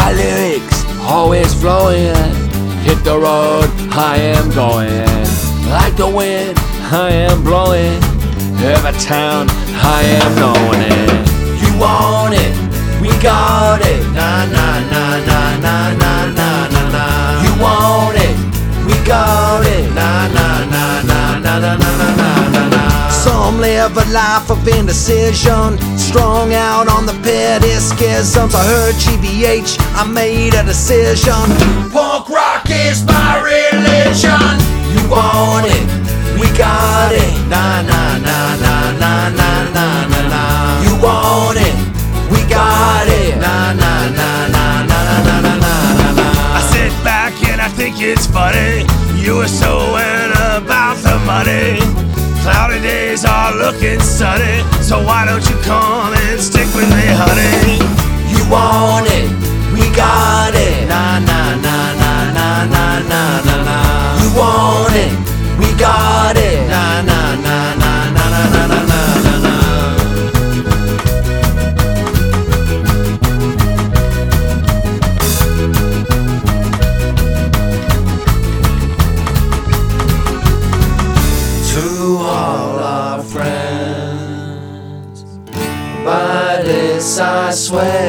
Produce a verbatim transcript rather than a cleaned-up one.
My lyrics always flowing. Hit the road, I am going. Like the wind, I am blowing. Every town, I am knowing it. You want it, we got it. Na na na na na na na na na. You want it, we got it. Na na na na na na na na na na. Some live a life of indecision, strung out on the petty schisms. I heard G B H, I made a decision. Punk rock is my religion. You want it, we got it. Na na na na na na na na na. You want it, we got it. Na na na na na na na na na na. I sit back and I think it's funny. You were so in about the money. Cloudy days are looking sunny, so why don't you come and stick with me, honey? You want it, we got it. Na na na na na na na na na. You want it, we got it. Na na na na na na na na na na. To all our friends, by this I swear.